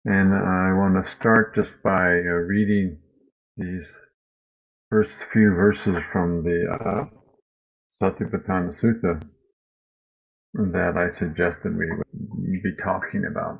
And I want to start just by reading these first few verses from the Satipatthana Sutta that I suggested we would be talking about.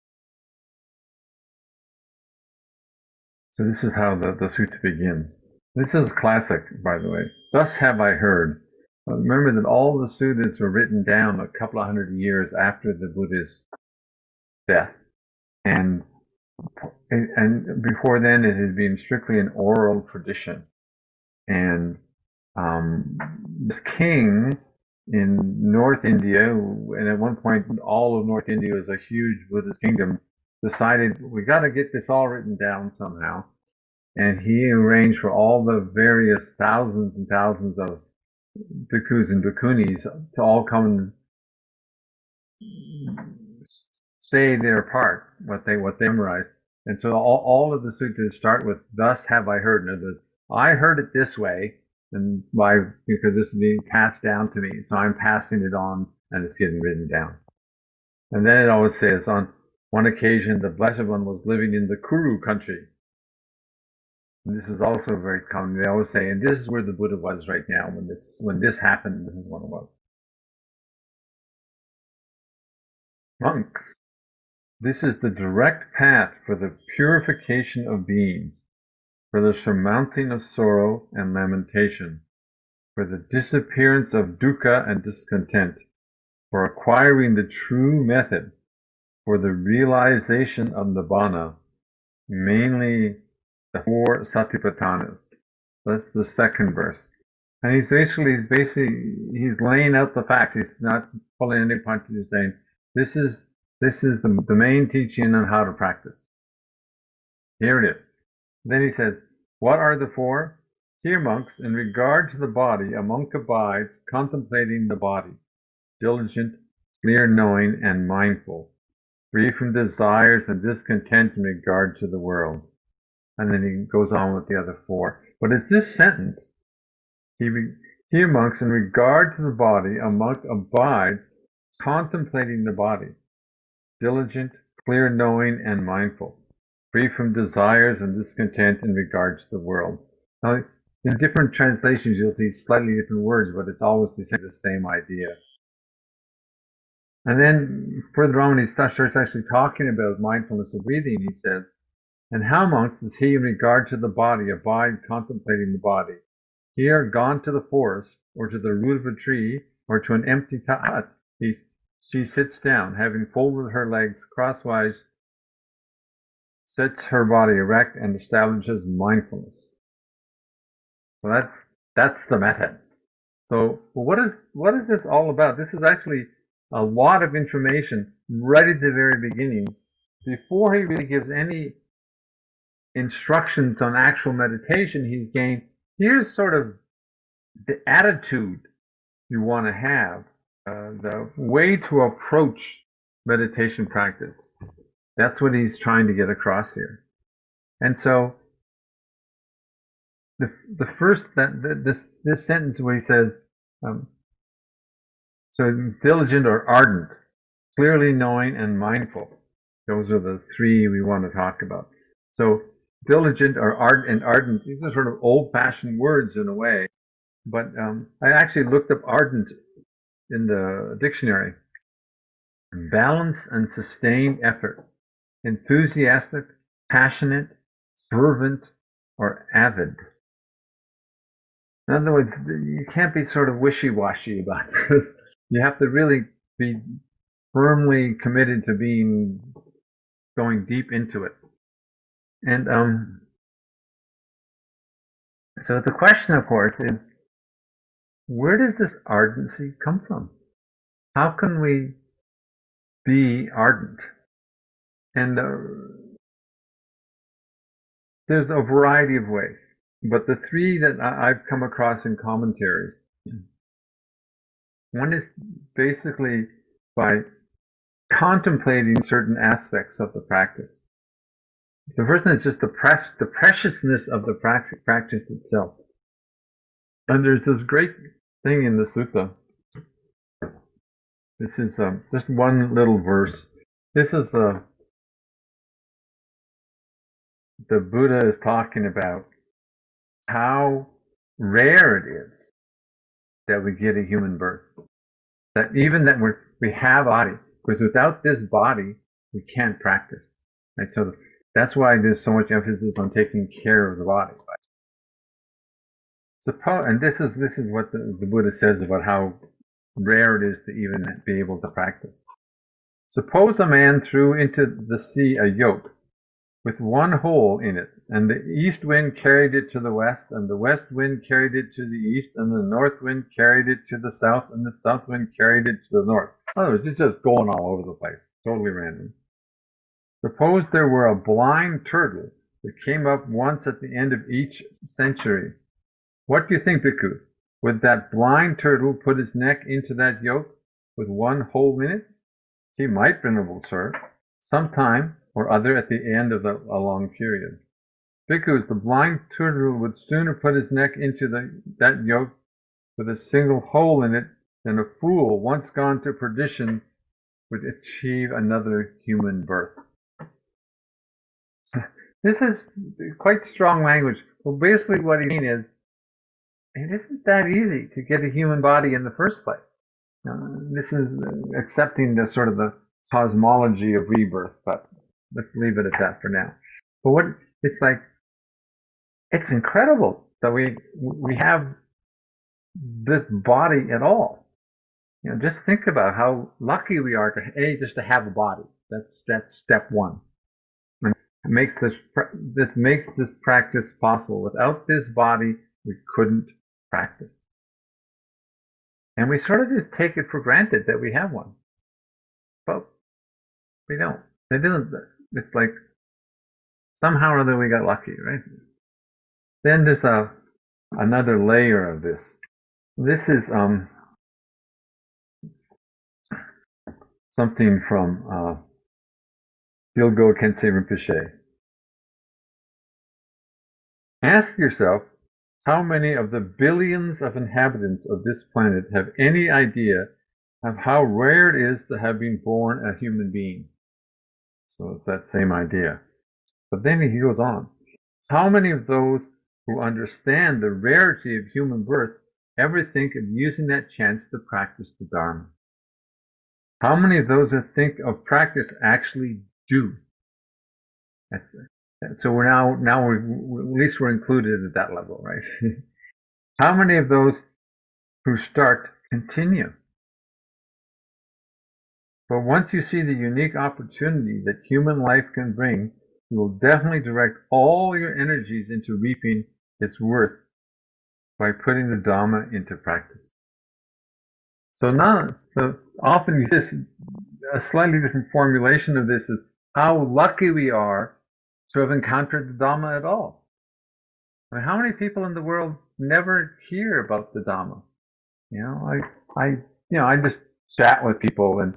So this is how the sutta begins. This is classic, by the way. Thus have I heard. Remember that all the suttas were written down a couple of hundred years after the Buddha's death, and before then it had been strictly an oral tradition. And this king in North India, and at one point all of North India was a huge Buddhist kingdom, decided we got to get this all written down somehow. And he arranged for all the various thousands and thousands of bhikkhus and bhikkhunis to all come and say their part, what they memorized. And so all of the sutras start with "Thus have I heard." In other words, I heard it this way, and because this is being passed down to me, so I'm passing it on, and it's getting written down. And then it always says, on one occasion, the Blessed One was living in the Kuru country. And this is also very common. They always say, and this is where the Buddha was right now when this happened. This is what it was. Monks, this is the direct path for the purification of beings, for the surmounting of sorrow and lamentation, for the disappearance of dukkha and discontent, for acquiring the true method, for the realization of nibbana, mainly the four satipatthanas. That's the second verse. And he's he's laying out the facts. He's not pulling any punches. He's saying this is the main teaching on how to practice. Here it is. Then he says, what are the four? Dear monks, in regard to the body, a monk abides contemplating the body, diligent, clear knowing, and mindful, free from desires and discontent in regard to the world. And then he goes on with the other four. But it's this sentence, here monks, in regard to the body, a monk abides contemplating the body, diligent, clear knowing, and mindful, free from desires and discontent in regard to the world. Now, in different translations, you'll see slightly different words, but it's always the same idea. And then further on, when he starts actually talking about mindfulness of breathing, he says, and how, monks, does he in regard to the body abide contemplating the body? Here, gone to the forest, or to the root of a tree, or to an empty hut, she sits down, having folded her legs crosswise, sets her body erect, and establishes mindfulness. So that's the method. So what is this all about? This is actually a lot of information right at the very beginning, before he really gives any instructions on actual meditation. Here's sort of the attitude you want to have, the way to approach meditation practice. That's what he's trying to get across here. And so the first this sentence where he says, so diligent or ardent, clearly knowing and mindful. Those are the three we want to talk about. So diligent or ardent, these are sort of old-fashioned words in a way. But I actually looked up ardent in the dictionary. Balance and sustained effort, enthusiastic, passionate, fervent, or avid. In other words, you can't be sort of wishy-washy about this. You have to really be firmly committed to going deep into it. And so the question, of course, is where does this ardency come from? How can we be ardent? And there's a variety of ways, but the three that I've come across in commentaries, one is basically by contemplating certain aspects of the practice. The first one is just the preciousness of the practice itself. And there's this great thing in the sutta. This is just one little verse. This is the Buddha is talking about how rare it is that we get a human birth. That even that we have a body, because without this body, we can't practice. Right? So that's why there's so much emphasis on taking care of the body. Suppose, and this is what the Buddha says about how rare it is to even be able to practice. Suppose a man threw into the sea a yoke with one hole in it, and the east wind carried it to the west, and the west wind carried it to the east, and the north wind carried it to the south, and the south wind carried it to the north. In other words, it's just going all over the place, totally random. Suppose there were a blind turtle that came up once at the end of each century. What do you think, bhikkhus? Would that blind turtle put his neck into that yoke with one hole in it? He might, venerable sir, sometime or other at the end of a long period. Bhikkhus, the blind turtle would sooner put his neck into that yoke with a single hole in it than a fool, once gone to perdition, would achieve another human birth. This is quite strong language. Well, basically what he means is, it isn't that easy to get a human body in the first place. This is accepting the sort of the cosmology of rebirth, but let's leave it at that for now. But what it's like, it's incredible that we have this body at all. Just think about how lucky we are to just to have a body. That's step one. And it makes this makes this practice possible. Without this body, we couldn't practice. And we sort of just take it for granted that we have one. But we don't. It isn't. It's like somehow or other we got lucky, right? Then there's another layer of this. This is something from Dilgo Khyentse Rinpoche. Ask yourself how many of the billions of inhabitants of this planet have any idea of how rare it is to have been born a human being. So it's that same idea. But then he goes on. How many of those who understand the rarity of human birth ever think of using that chance to practice the Dharma? How many of those who think of practice actually do? So we're now at least we're included at that level, right? How many of those who start continue? But once you see the unique opportunity that human life can bring, you will definitely direct all your energies into reaping its worth by putting the Dhamma into practice. So often you see a slightly different formulation of this is how lucky we are to have encountered the Dhamma at all. I mean, how many people in the world never hear about the Dhamma? I just chat with people, and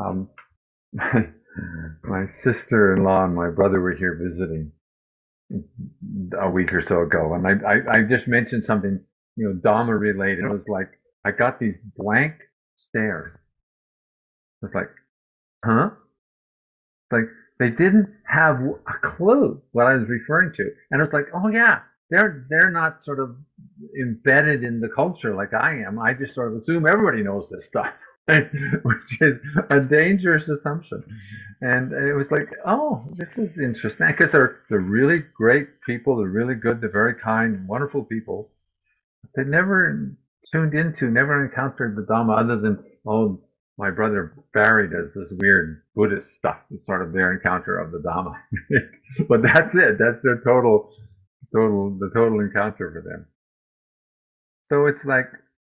my sister-in-law and my brother were here visiting a week or so ago, and I just mentioned something, Dhamma related. It was like I got these blank stares. It's like, huh? Like they didn't have a clue what I was referring to, and it's like, oh yeah, they're not sort of embedded in the culture like I am. I just sort of assume everybody knows this stuff, which is a dangerous assumption. And it was like, oh, this is interesting, because they're really great people. They're really good. They're very kind, wonderful people. They never never encountered the Dhamma other than, oh, my brother Barry does this weird Buddhist stuff. It's sort of their encounter of the Dhamma. But that's it. That's their total encounter for them. So it's like,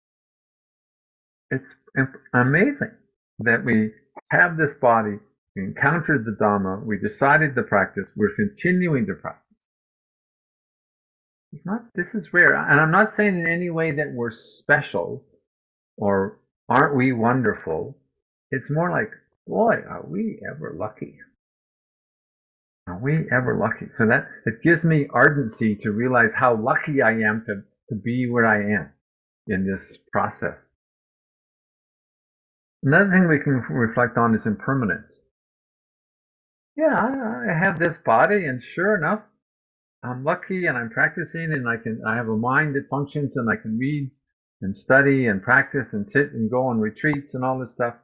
it's amazing that we have this body, we encountered the Dhamma, we decided to practice, we're continuing to practice. This is rare. And I'm not saying in any way that we're special or aren't we wonderful. It's more like, boy, are we ever lucky. Are we ever lucky? So that it gives me ardency to realize how lucky I am to be where I am in this process. Another thing we can reflect on is impermanence. Yeah, I have this body, and sure enough, I'm lucky and I'm practicing and I have a mind that functions and I can read and study and practice and sit and go on retreats and all this stuff.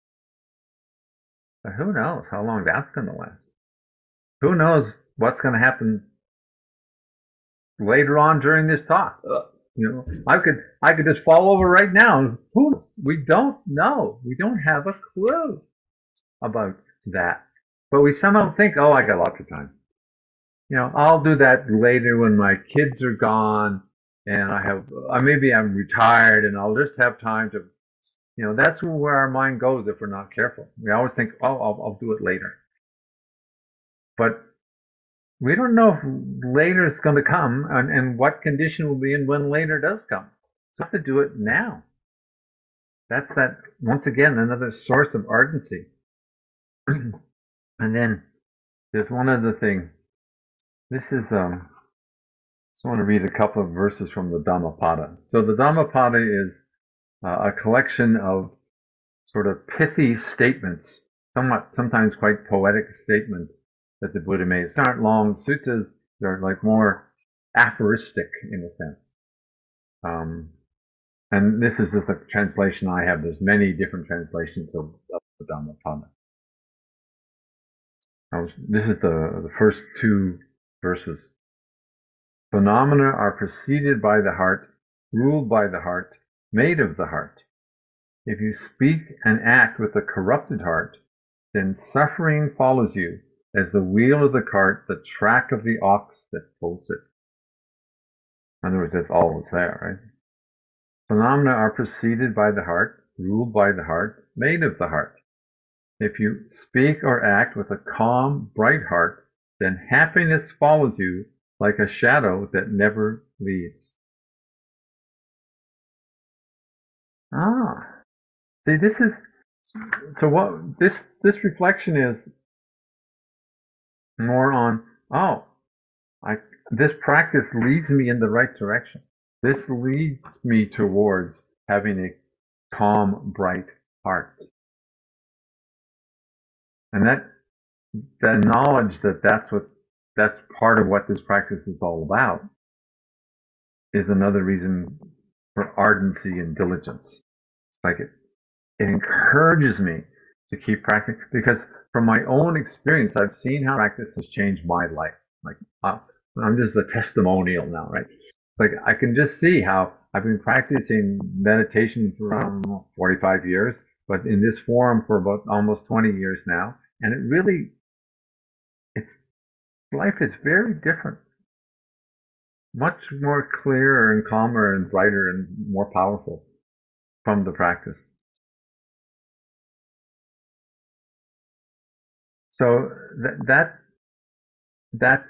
But who knows how long that's going to last? Who knows what's going to happen later on during this talk? I could just fall over right now. Who? We don't know. We don't have a clue about that. But we somehow think, oh, I got lots of time. I'll do that later when my kids are gone and maybe I'm retired and I'll just have time to, that's where our mind goes if we're not careful. We always think, oh, I'll do it later. But we don't know if later is going to come and what condition we'll be in when later does come. So we have to do it now. That's once again, another source of ardency. And then there's one other thing. This is, just want to read a couple of verses from the Dhammapada. So the Dhammapada is a collection of sort of pithy statements, sometimes quite poetic statements that the Buddha made. It's not long suttas; they're like more aphoristic in a sense. And this is just a translation I have. There's many different translations of the Dhammapada. This is the first two verses. Phenomena are preceded by the heart, ruled by the heart, made of the heart. If you speak and act with a corrupted heart, then suffering follows you as the wheel of the cart, the track of the ox that pulls it. In other words, that's always there, right? Phenomena are preceded by the heart, ruled by the heart, made of the heart. If you speak or act with a calm, bright heart, then happiness follows you like a shadow that never leaves. See, what this reflection is more on, this practice leads me in the right direction. This leads me towards having a calm, bright heart. And that knowledge that's part of what this practice is all about is another reason for ardency and diligence. Like it encourages me to keep practicing because from my own experience, I've seen how practice has changed my life. Like I'm just a testimonial now, right? Like I can just see how I've been practicing meditation for around 45 years, but in this forum for about almost 20 years now, and life is very different, much more clearer and calmer and brighter and more powerful from the practice. So that's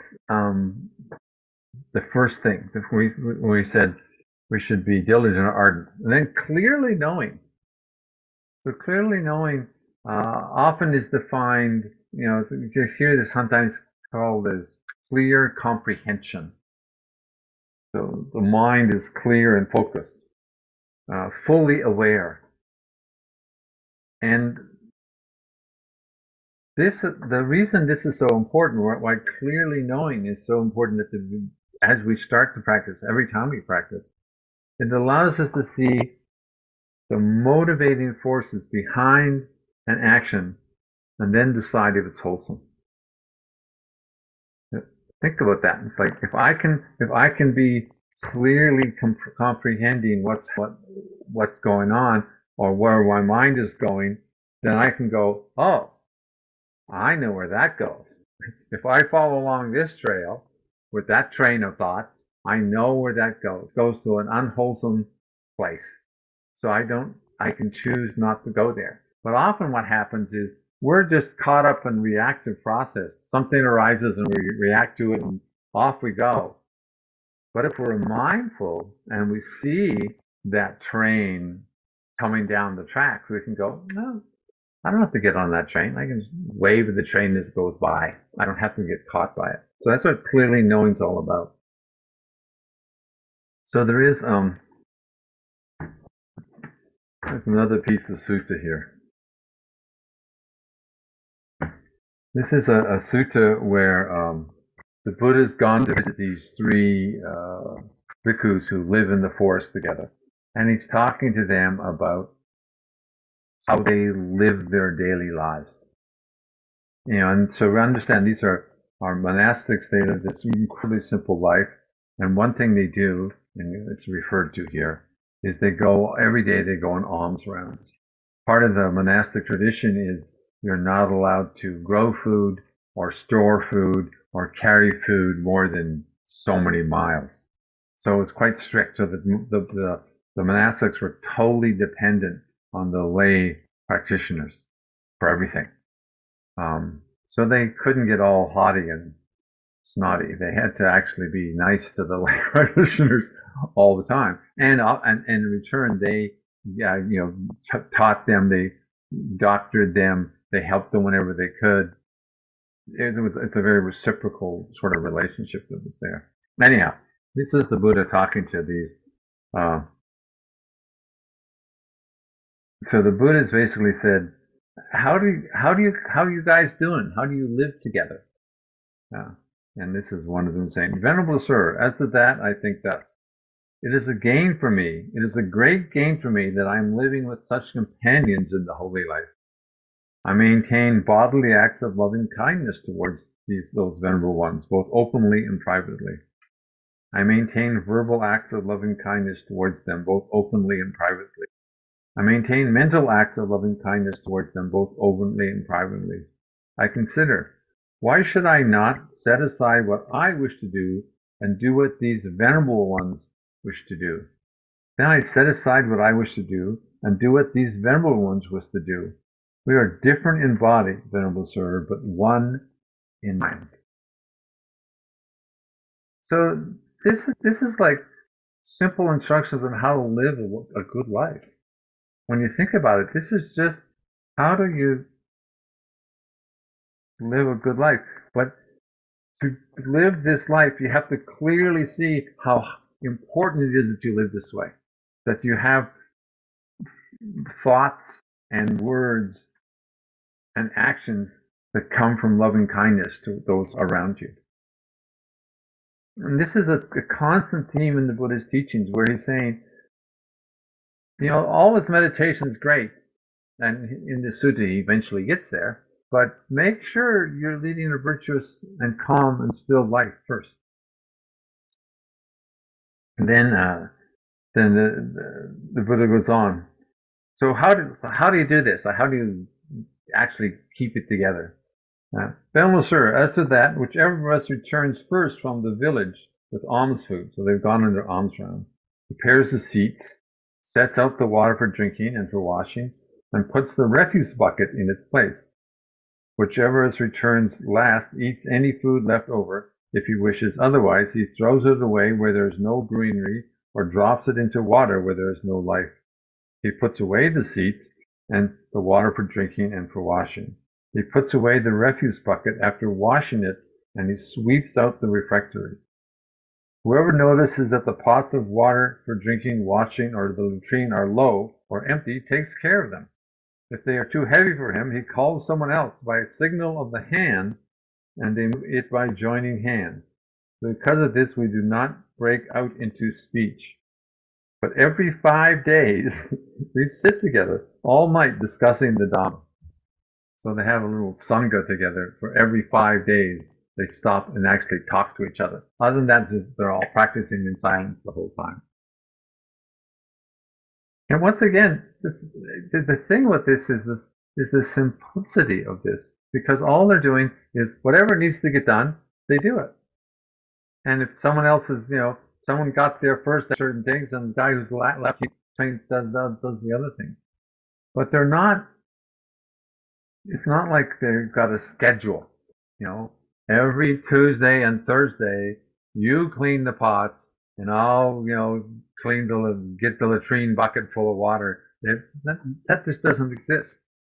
the first thing. We said we should be diligent and ardent, and then clearly knowing. So clearly knowing often is defined. You just hear this sometimes called as clear comprehension. So the mind is clear and focused, fully aware, and the reason this is so important, why clearly knowing is so important as we start to practice, every time we practice, it allows us to see the motivating forces behind an action and then decide if it's wholesome. Think about that. It's like if I can be clearly comprehending what's going on or where my mind is going, then I can go, oh, I know where that goes. If I follow along this trail with that train of thought, I know where that goes. It goes to an unwholesome place. So I can choose not to go there. But often what happens is we're just caught up in reactive process. Something arises and we react to it and off we go. But if we're mindful and we see that train coming down the tracks, we can go, no, I don't have to get on that train. I can just wave at the train as it goes by. I don't have to get caught by it. So that's what clearly knowing is all about. So there's another piece of sutta here. This is a sutta where the Buddha's gone to visit these three bhikkhus who live in the forest together, and he's talking to them about how they live their daily lives. And so we understand these are monastics. They live this incredibly simple life, and one thing they do, and it's referred to here, is they go every day. They go on alms rounds. Part of the monastic tradition is you're not allowed to grow food or store food or carry food more than so many miles. So it's quite strict. So the monastics were totally dependent on the lay practitioners for everything. So they couldn't get all haughty and snotty. They had to actually be nice to the lay practitioners all the time. And in return, they taught them, they doctored them, they helped them whenever they could. It's a very reciprocal sort of relationship that was there. Anyhow, this is the Buddha talking to these. So the Buddha's basically said, how are you guys doing? How do you live together? And this is one of them saying, Venerable Sir, as to that, I think thus. It is a gain for me. It is a great gain for me that I am living with such companions in the holy life. I maintain bodily acts of loving kindness towards those venerable ones, both openly and privately. I maintain verbal acts of loving kindness towards them, both openly and privately. I maintain mental acts of loving kindness towards them, both openly and privately. I consider, why should I not set aside what I wish to do and do what these venerable ones wish to do? Then I set aside what I wish to do and do what these venerable ones wish to do. We are different in body, Venerable Sir, but one in mind. So this is like simple instructions on how to live a good life. When you think about it, this is just how do you live a good life. But to live this life, you have to clearly see how important it is that you live this way, that you have thoughts and words and actions that come from loving kindness to those around you. And this is a constant theme in the Buddha's teachings where he's saying, all this meditation is great. And in the sutta, he eventually gets there. But make sure you're leading a virtuous and calm and still life first. And then the Buddha goes on. So how do you do this? How do you actually keep it together? Venerable Sir, as to that, whichever of us returns first from the village with alms food, so they've gone on their alms round, prepares the seats, sets out the water for drinking and for washing, and puts the refuse bucket in its place. Whichever of us returns last eats any food left over, if he wishes. Otherwise, he throws it away where there is no greenery, or drops it into water where there is no life. He puts away the seats and the water for drinking and for washing. He puts away the refuse bucket after washing it, and he sweeps out the refectory. Whoever notices that the pots of water for drinking, washing, or the latrine are low or empty takes care of them. If they are too heavy for him, he calls someone else by a signal of the hand, and they do it by joining hands. Because of this, we do not break out into speech. But every 5 days, we sit together all night discussing the Dhamma. So they have a little sangha together for every 5 days. They stop and actually talk to each other. Other than that, they're all practicing in silence the whole time. And once again, the thing with this is the simplicity of this, because all they're doing is whatever needs to get done, they do it. And if someone else is, someone got there first at certain things, and the guy who's left, he does the other things. But they're not. It's not like they've got a schedule. Every Tuesday and Thursday, you clean the pots, and I'll, get the latrine bucket full of water. That just doesn't exist.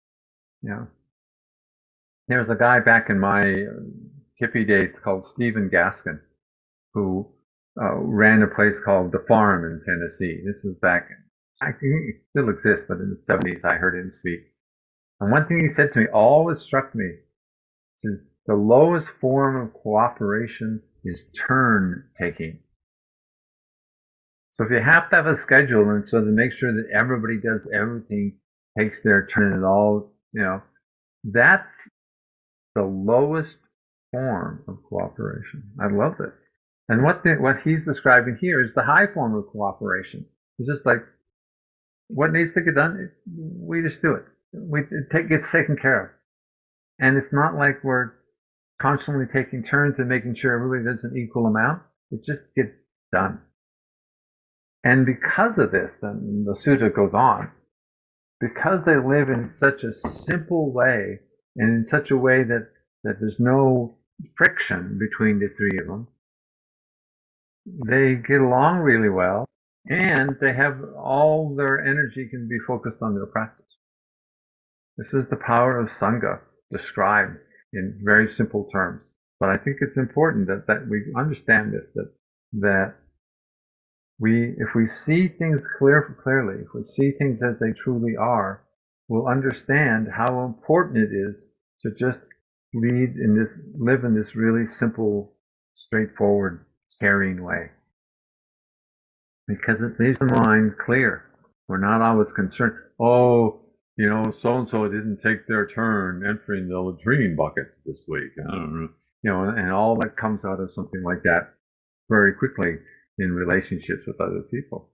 There was a guy back in my hippie days called Stephen Gaskin, who ran a place called The Farm in Tennessee. This was back, I think it still exists, but in the 70s I heard him speak. And one thing he said to me always struck me. He says, The lowest form of cooperation is turn taking. So if you have to have a schedule and so to make sure that everybody does everything, takes their turn and all, that's the lowest form of cooperation. I love this. And what he's describing here is the high form of cooperation. It's just like what needs to get done, we just do it. It gets taken care of. And it's not like we're constantly taking turns and making sure everybody does an equal amount. It just gets done. And because of this, then the sutta goes on, because they live in such a simple way and in such a way that there's no friction between the three of them, they get along really well and they have all their energy can be focused on their practice. This is the power of Sangha described in very simple terms. But I think it's important that we understand this, that if we see things clearly, if we see things as they truly are, we'll understand how important it is to just live in this really simple, straightforward, caring way. Because it leaves the mind clear. We're not always concerned, oh, so-and-so didn't take their turn entering the latrine bucket this week. I don't know. And all that comes out of something like that very quickly in relationships with other people.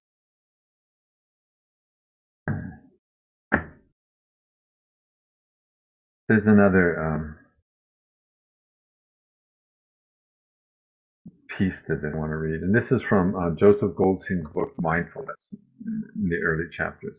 There's another piece that I want to read, and this is from Joseph Goldstein's book, Mindfulness, in the early chapters.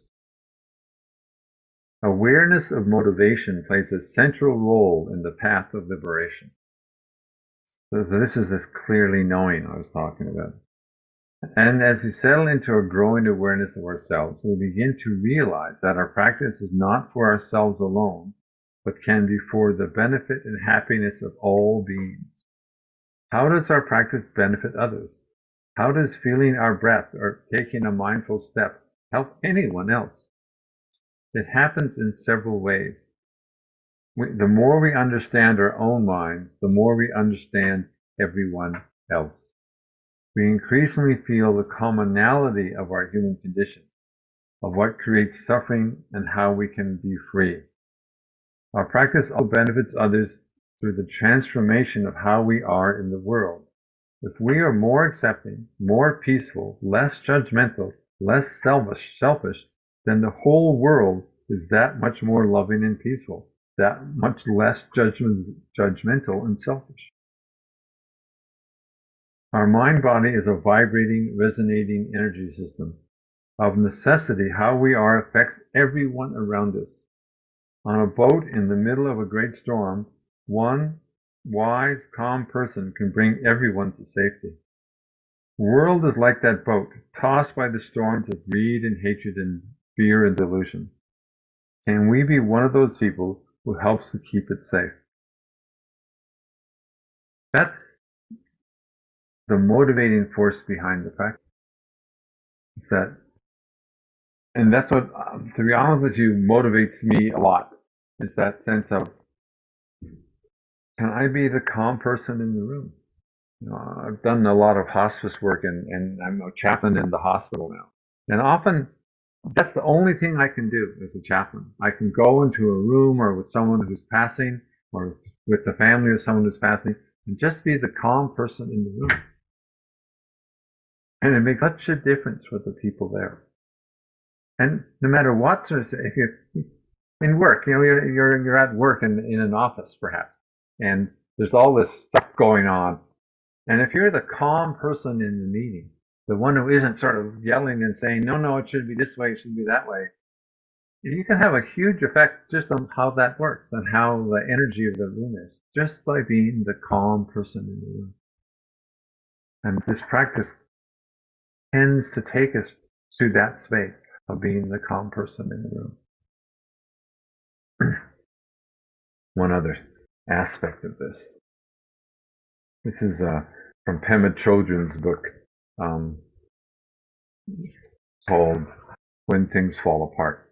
Awareness of motivation plays a central role in the path of liberation. So this is this clearly knowing I was talking about. And as we settle into a growing awareness of ourselves, we begin to realize that our practice is not for ourselves alone, but can be for the benefit and happiness of all beings. How does our practice benefit others? How does feeling our breath or taking a mindful step help anyone else? It happens in several ways. The more we understand our own minds, the more we understand everyone else. We increasingly feel the commonality of our human condition, of what creates suffering and how we can be free. Our practice also benefits others through the transformation of how we are in the world. If we are more accepting, more peaceful, less judgmental, less selfish, then the whole world is that much more loving and peaceful, that much less judgmental and selfish. Our mind-body is a vibrating, resonating energy system. Of necessity, how we are affects everyone around us. On a boat in the middle of a great storm, one wise, calm person can bring everyone to safety. The world is like that boat, tossed by the storms of greed and hatred and fear and delusion. Can we be one of those people who helps to keep it safe? That's the motivating force behind the practice. And that's what, to be honest with you, motivates me a lot, is that sense of, can I be the calm person in the room? I've done a lot of hospice work and I'm a chaplain in the hospital now. And often that's the only thing I can do as a chaplain. I can go into a room or with someone who's passing or with the family of someone who's passing and just be the calm person in the room. And it makes such a difference for the people there. And no matter what sort of, if you're in work, you're at work in an office perhaps, and there's all this stuff going on. And if you're the calm person in the meeting, the one who isn't sort of yelling and saying, no, it should be this way, it should be that way, you can have a huge effect just on how that works and how the energy of the room is, just by being the calm person in the room. And this practice tends to take us to that space of being the calm person in the room. One other aspect of this. This is from Pema Chodron's book called When Things Fall Apart. .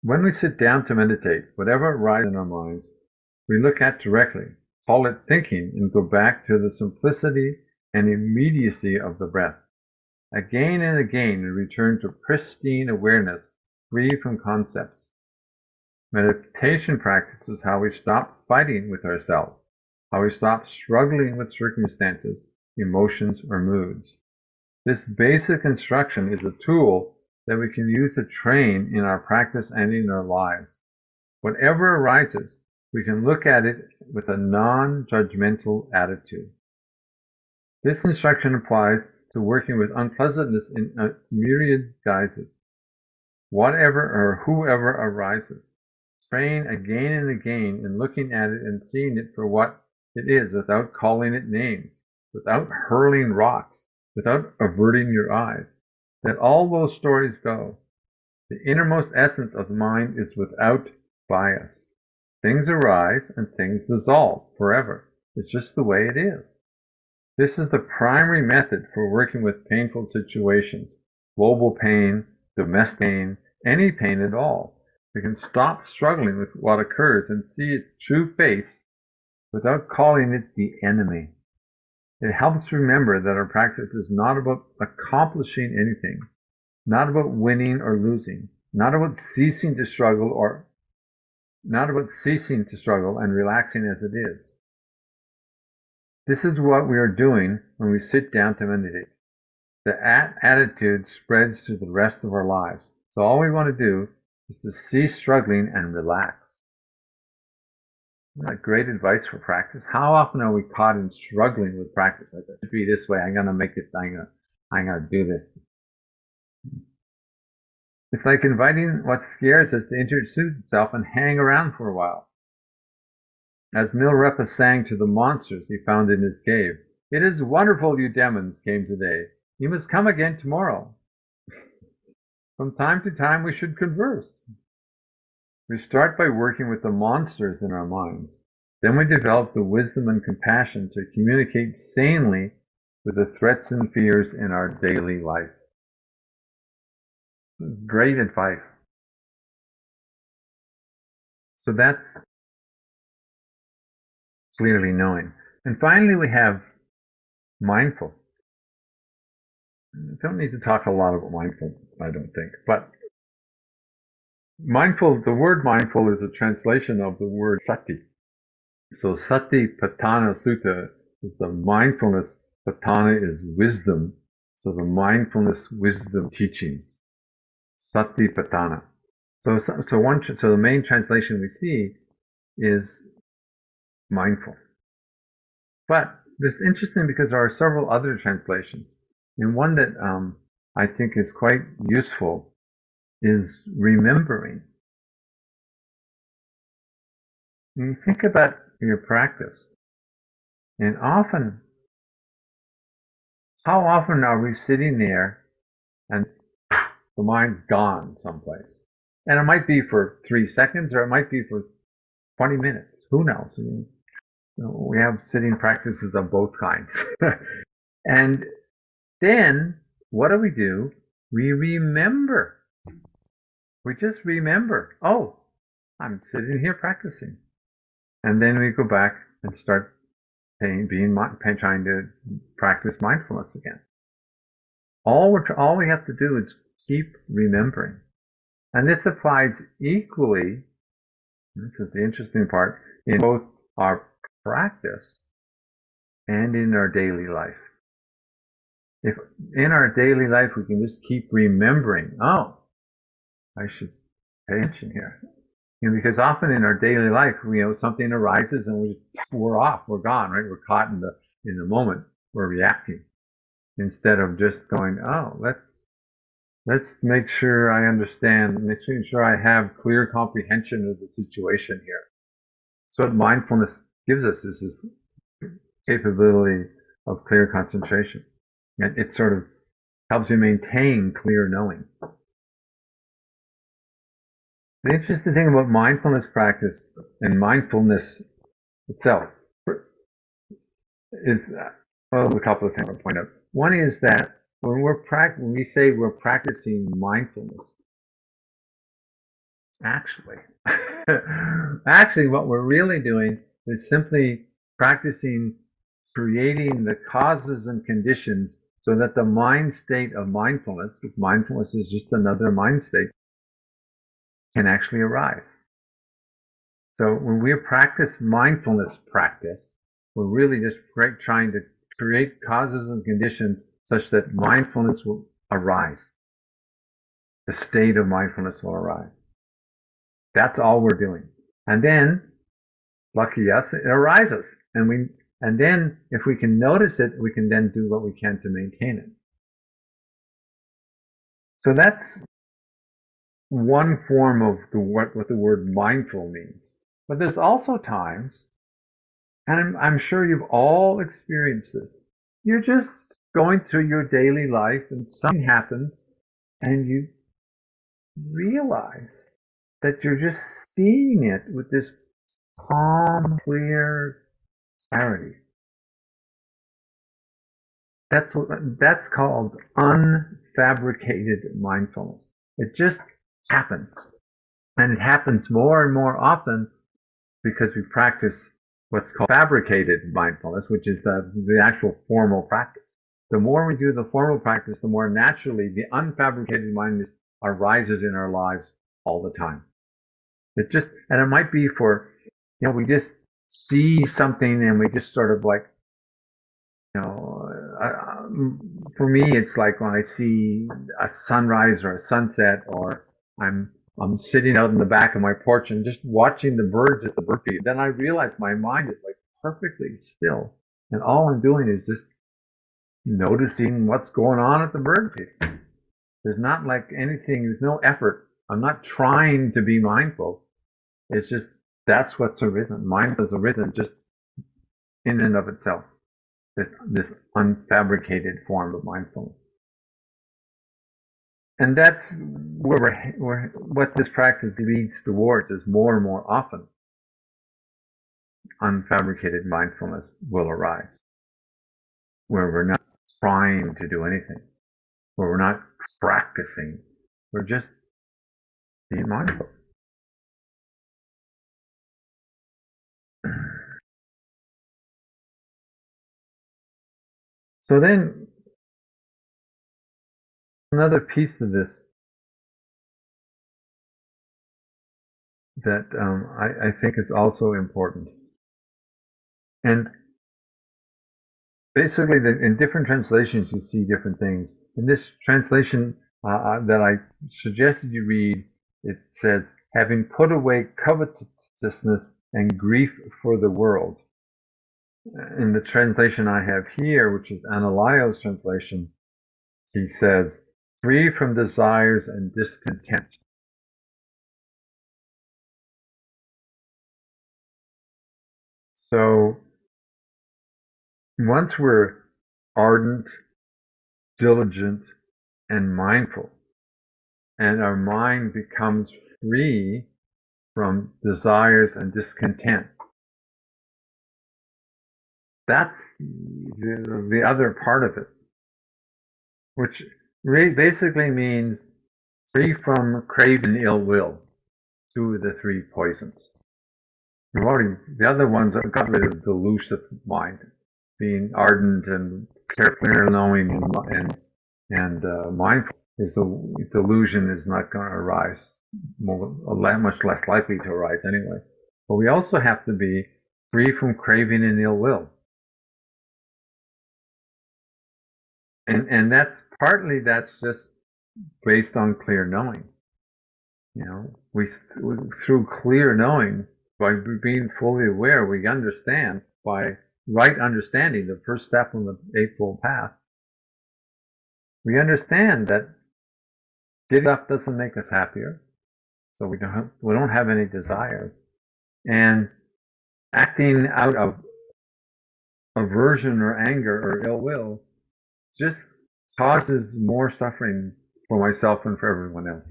When we sit down to meditate, whatever arises in our minds, we look at directly, call it thinking, and go back to the simplicity and immediacy of the breath. Again and again, we return to pristine awareness, free from concepts. Meditation practice is how we stop fighting with ourselves, how we stop struggling with circumstances, emotions, or moods. This basic instruction is a tool that we can use to train in our practice and in our lives. Whatever arises, we can look at it with a non-judgmental attitude. This instruction applies to working with unpleasantness in its myriad guises. Whatever or whoever arises, train again and again in looking at it and seeing it for what it is without calling it names, without hurling rocks, without averting your eyes. Let all those stories go. The innermost essence of the mind is without bias. Things arise and things dissolve forever. It's just the way it is. This is the primary method for working with painful situations, global pain, domestic pain, any pain at all. We can stop struggling with what occurs and see its true face without calling it the enemy. It helps remember that our practice is not about accomplishing anything, not about winning or losing, not about ceasing to struggle and relaxing as it is. This is what we are doing when we sit down to meditate. The attitude spreads to the rest of our lives. So all we want to do is to cease struggling and relax. Isn't that great advice for practice? How often are we caught in struggling with practice? Like, it should be this way. I'm gonna make it. I'm gonna do this. It's like inviting what scares us to introduce itself and hang around for a while. As Milarepa sang to the monsters he found in his cave, "It is wonderful you demons came today. You must come again tomorrow." From time to time we should converse. We start by working with the monsters in our minds. Then we develop the wisdom and compassion to communicate sanely with the threats and fears in our daily life. Great advice. So that's clearly knowing. And finally, we have mindful. I don't need to talk a lot about mindful, I don't think. But mindful, the word mindful is a translation of the word sati. So Satipatthana Sutta is the mindfulness. Patthana is wisdom. So the mindfulness wisdom teachings. Satipatthana. So the main translation we see is mindful. But it's interesting because there are several other translations. And one that I think is quite useful is remembering. When you think about your practice, and how often are we sitting there and the mind's gone someplace? And it might be for 3 seconds or it might be for 20 minutes. Who knows? I mean, we have sitting practices of both kinds. And then what do? We remember. We just remember, oh, I'm sitting here practicing. And then we go back and start trying to practice mindfulness again. All we have to do is keep remembering. And this applies equally, this is the interesting part, in both our practice and in our daily life. If in our daily life we can just keep remembering, oh, I should pay attention here. Because often in our daily life, something arises and we're off, we're gone, right? We're caught in the moment, we're reacting instead of just going, oh, let's make sure I understand, make sure I have clear comprehension of the situation here. So what mindfulness gives us is this capability of clear concentration. And it sort of helps you maintain clear knowing. The interesting thing about mindfulness practice and mindfulness itself is, well, a couple of things I'll point out. One is that when we say we're practicing mindfulness, Actually, actually, what we're really doing is simply practicing creating the causes and conditions so that the mind state of mindfulness, because mindfulness is just another mind state, can actually arise. So when we practice mindfulness practice, we're really just trying to create causes and conditions such that mindfulness will arise. The state of mindfulness will arise. That's all we're doing. And then, lucky us, it arises. And then if we can notice it, we can then do what we can to maintain it. So that's one form of what the word mindful means. But there's also times, and I'm sure you've all experienced this, you're just going through your daily life and something happens and you realize that you're just seeing it with this calm, clear clarity. That's called unfabricated mindfulness. It just happens. And it happens more and more often because we practice what's called fabricated mindfulness, which is the actual formal practice. The more we do the formal practice, the more naturally the unfabricated mindfulness arises in our lives all the time. And it might be we just see something and we just sort of like, for me, it's like when I see a sunrise or a sunset, or I'm sitting out in the back of my porch and just watching the birds at the bird feed. Then I realize my mind is like perfectly still, and all I'm doing is just noticing what's going on at the bird feed. There's not like anything. There's no effort. I'm not trying to be mindful. It's just that's what's arisen. Mind has arisen just in and of itself. This unfabricated form of mindfulness. And that's what this practice leads towards is more and more often unfabricated mindfulness will arise, where we're not trying to do anything, where we're not practicing, we're just being mindful. So then another piece of this that I think is also important. And basically, in different translations, you see different things. In this translation that I suggested you read, it says, having put away covetousness and grief for the world. In the translation I have here, which is Analayo's translation, he says, free from desires and discontent. So once we're ardent, diligent, and mindful, and our mind becomes free from desires and discontent, that's the other part of it, which basically means free from craving ill will, two of the three poisons. The other ones have got rid of the delusive mind, being ardent and clear knowing and mindful. Is the delusion is not going to arise, much less likely to arise anyway. But we also have to be free from craving and ill will. And that's just based on clear knowing. We through clear knowing, by being fully aware, we understand by right understanding, the first step on the Eightfold Path. We understand that giving up doesn't make us happier, so we don't have any desires, and acting out of aversion or anger or ill will just causes more suffering for myself and for everyone else.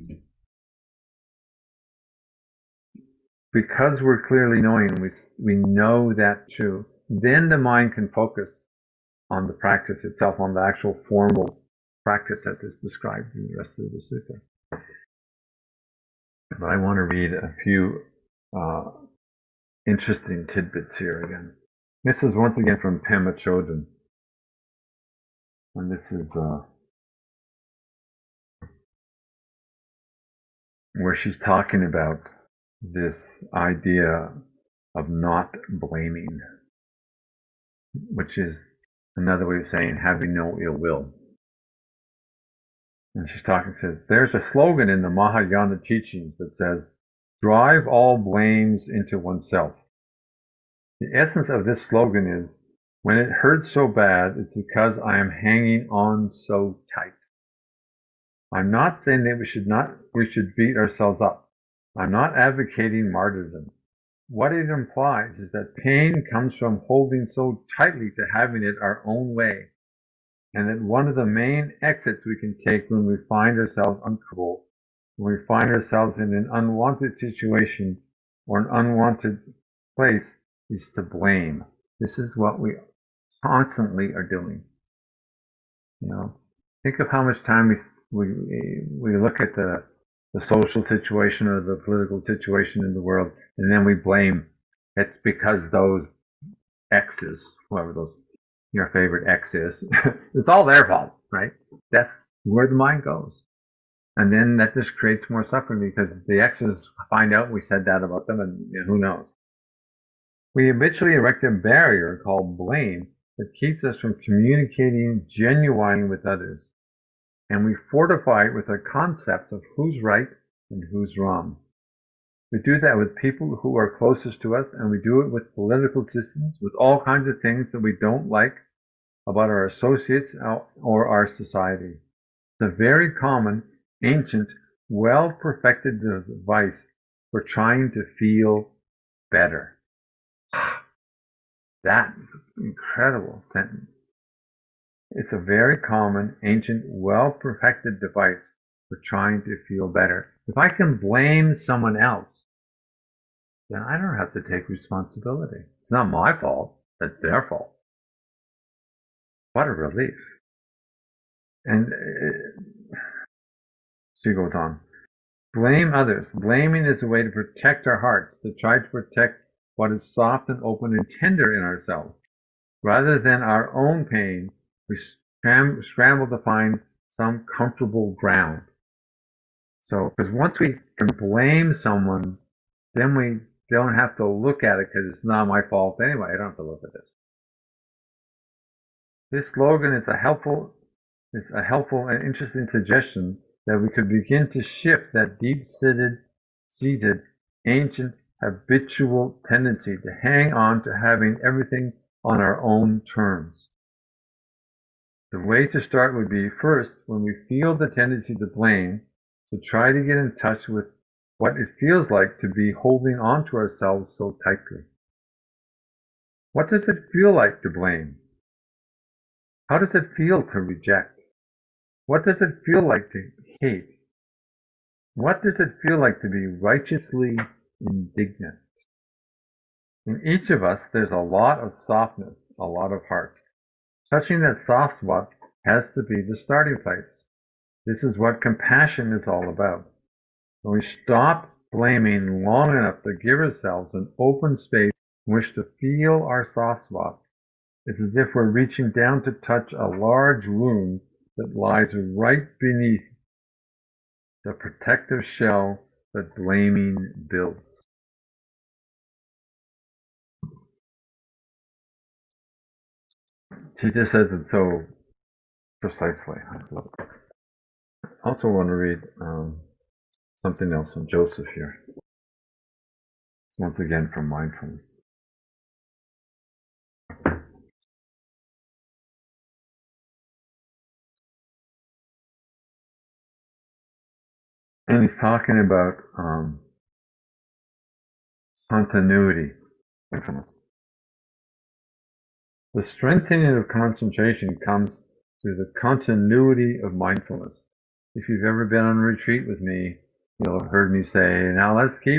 Because we're clearly knowing, we know that too, then the mind can focus on the practice itself, on the actual formal practice as is described in the rest of the sutta. But I want to read a few uh, interesting tidbits here again. This is once again from Pema Chodron, and this is where she's talking about this idea of not blaming, which is another way of saying having no ill will. And she's talking, says, there's a slogan in the Mahayana teachings that says, drive all blames into oneself. The essence of this slogan is, when it hurts so bad, it's because I am hanging on so tight. I'm not saying that we should beat ourselves up. I'm not advocating martyrdom. What it implies is that pain comes from holding so tightly to having it our own way, and that one of the main exits we can take when we find ourselves uncomfortable, when we find ourselves in an unwanted situation or an unwanted place, is to blame. This is what we constantly are doing. You know, think of how much time we look at the social situation or the political situation in the world, and then we blame. It's because those X's, whoever those your favorite X is, it's all their fault, right? That's where the mind goes. And then that just creates more suffering because the X's find out we said that about them, and who knows. We habitually erect a barrier called blame that keeps us from communicating genuinely with others. And we fortify it with our concepts of who's right and who's wrong. We do that with people who are closest to us, and we do it with political systems, with all kinds of things that we don't like about our associates or our society. It's a very common, ancient, well-perfected device for trying to feel better. That incredible sentence. It's a very common, ancient, well-perfected device for trying to feel better. If I can blame someone else, then I don't have to take responsibility. It's not my fault, it's their fault. What a relief. And she goes on. Blame others. Blaming is a way to protect our hearts, to try to protect what is soft and open and tender in ourselves. Rather than our own pain, we scramble to find some comfortable ground. So, because once we can blame someone, then we don't have to look at it because it's not my fault anyway. I don't have to look at this. This slogan is a helpful and interesting suggestion that we could begin to shift that deep-seated, ancient, habitual tendency to hang on to having everything on our own terms. The way to start would be, first, when we feel the tendency to blame, to try to get in touch with what it feels like to be holding on to ourselves so tightly. What does it feel like to blame? How does it feel to reject? What does it feel like to hate? What does it feel like to be righteously indignant? In each of us, there's a lot of softness, a lot of heart. Touching that soft spot has to be the starting place. This is what compassion is all about. When we stop blaming long enough to give ourselves an open space in which to feel our soft spot, it's as if we're reaching down to touch a large wound that lies right beneath the protective shell that blaming builds. She just says it so precisely. I also want to read something else from Joseph here. Once again from mindfulness. And he's talking about continuity. Mindfulness. The strengthening of concentration comes through the continuity of mindfulness. If you've ever been on a retreat with me, you'll have heard me say, now let's keep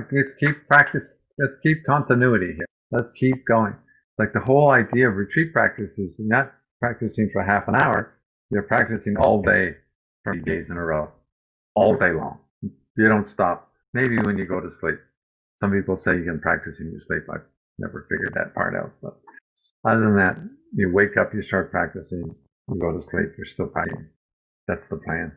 continuity here. Let's keep going. Like the whole idea of retreat practice is not practicing for half an hour. You're practicing all day, 30 days in a row, all day long. You don't stop. Maybe when you go to sleep. Some people say you can practice in your sleep. I've never figured that part out. But other than that, you wake up, you start practicing, you go to sleep, you're still practicing. That's the plan.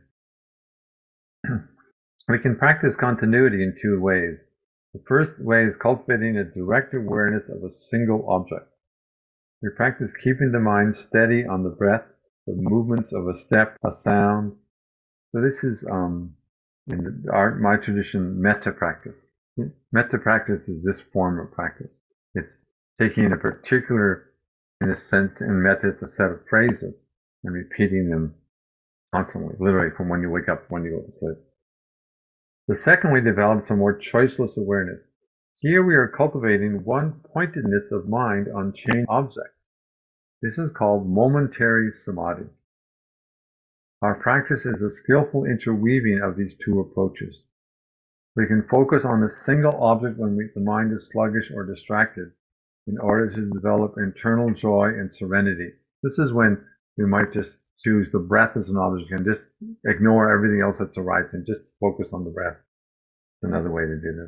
We can practice continuity in two ways. The first way is cultivating a direct awareness of a single object. We practice keeping the mind steady on the breath, the movements of a step, a sound. So this is, in my tradition, metta practice. Metta practice is this form of practice. It's taking a particular, in a sense, in metta, it's a set of phrases and repeating them constantly, literally from when you wake up to when you go to sleep. The second we develop some more choiceless awareness. Here we are cultivating one-pointedness of mind on changed objects. This is called momentary samadhi. Our practice is a skillful interweaving of these two approaches. We can focus on a single object when the mind is sluggish or distracted in order to develop internal joy and serenity. This is when we might just choose the breath as an object and just ignore everything else that's arising and just focus on the breath. It's another way to do this.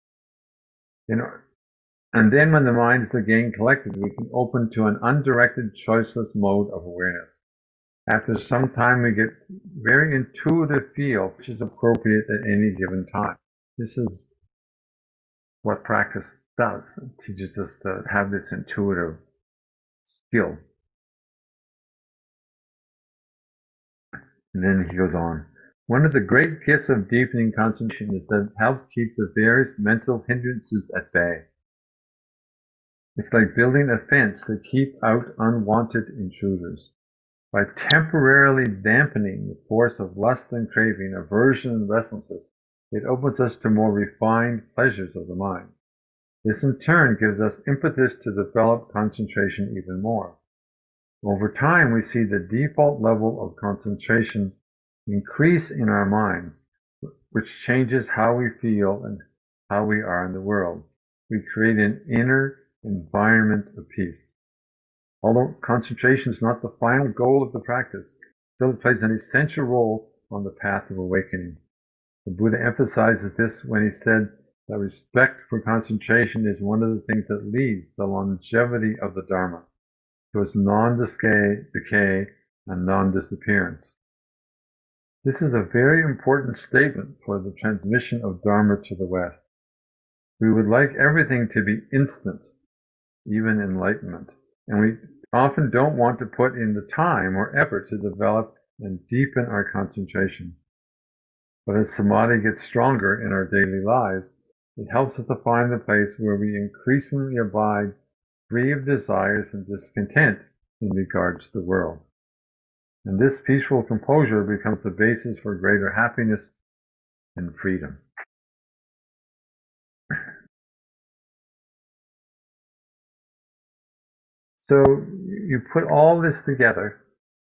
And then when the mind is again collected, we can open to an undirected, choiceless mode of awareness. After some time, we get very intuitive feel, which is appropriate at any given time. This is what practice does. It teaches us to have this intuitive skill. And then he goes on. One of the great gifts of deepening concentration is that it helps keep the various mental hindrances at bay. It's like building a fence to keep out unwanted intruders. By temporarily dampening the force of lust and craving, aversion and restlessness, it opens us to more refined pleasures of the mind. This in turn gives us impetus to develop concentration even more. Over time, we see the default level of concentration increase in our minds, which changes how we feel and how we are in the world. We create an inner environment of peace. Although concentration is not the final goal of the practice, still it plays an essential role on the path of awakening. The Buddha emphasizes this when he said that respect for concentration is one of the things that leads the longevity of the Dharma, to its non-decay and non-disappearance. This is a very important statement for the transmission of Dharma to the West. We would like everything to be instant, even enlightenment, and we often don't want to put in the time or effort to develop and deepen our concentration. But as samadhi gets stronger in our daily lives, it helps us to find the place where we increasingly abide free of desires and discontent in regards to the world. And this peaceful composure becomes the basis for greater happiness and freedom. So you put all this together,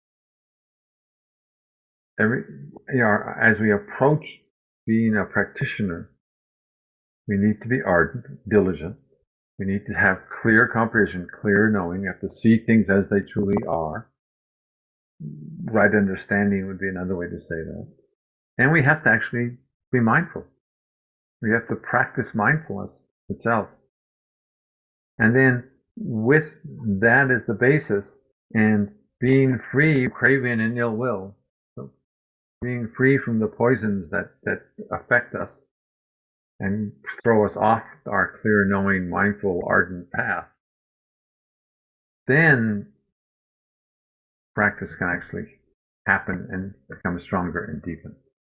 as we approach being a practitioner, we need to be ardent, diligent. We need to have clear comprehension, clear knowing. We have to see things as they truly are. Right understanding would be another way to say that. And we have to actually be mindful. We have to practice mindfulness itself. And then with that as the basis and being free of craving and ill will, so being free from the poisons that affect us and throw us off our clear, knowing, mindful, ardent path, then practice can actually happen and become stronger and deepen.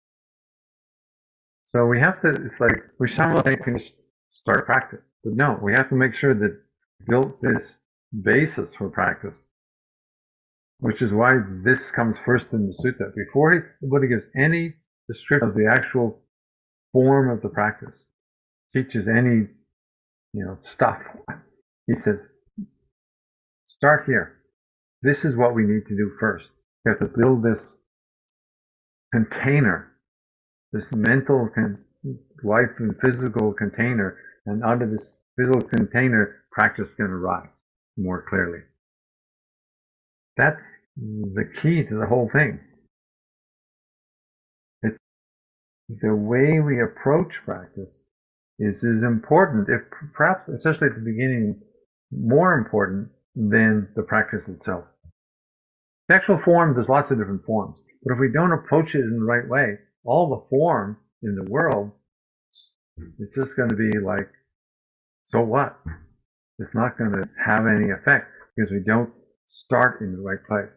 So we have to, it's like, we sometimes can start practice, but no, we have to make sure that built this basis for practice, which is why this comes first in the sutta. Before the Buddha gives any description of the actual form of the practice, teaches any, stuff, he says, start here. This is what we need to do first. We have to build this container, this mental life and physical container, and out of this physical container, practice can arise more clearly. That's the key to the whole thing. the way we approach practice is important, if perhaps, especially at the beginning, more important than the practice itself. The actual form, there's lots of different forms, but if we don't approach it in the right way, all the form in the world, it's just going to be like, so what? It's not going to have any effect because we don't start in the right place.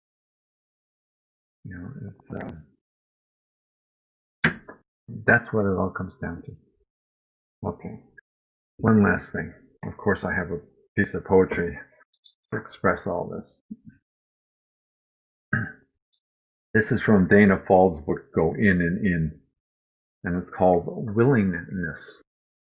You know, that's what it all comes down to. Okay. One last thing. Of course, I have a piece of poetry to express all this. This is from Dana Fald's book, Go In and In, and it's called Willingness.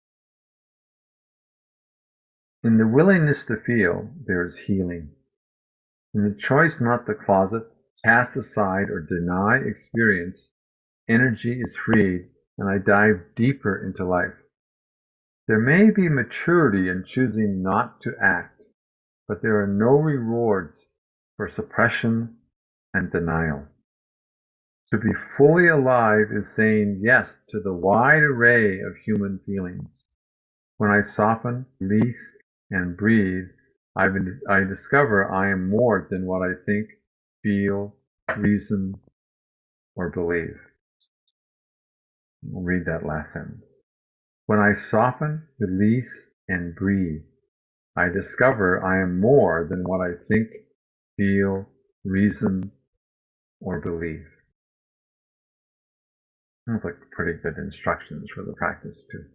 In the willingness to feel, there is healing. In the choice not to closet, cast aside, or deny experience, energy is freed, and I dive deeper into life. There may be maturity in choosing not to act, but there are no rewards for suppression and denial. To be fully alive is saying yes to the wide array of human feelings. When I soften, release, and breathe, I discover I am more than what I think, feel, reason, or believe. I'll read that last sentence. When I soften, release, and breathe, I discover I am more than what I think, feel, reason, or believe. Sounds like pretty good instructions for the practice too.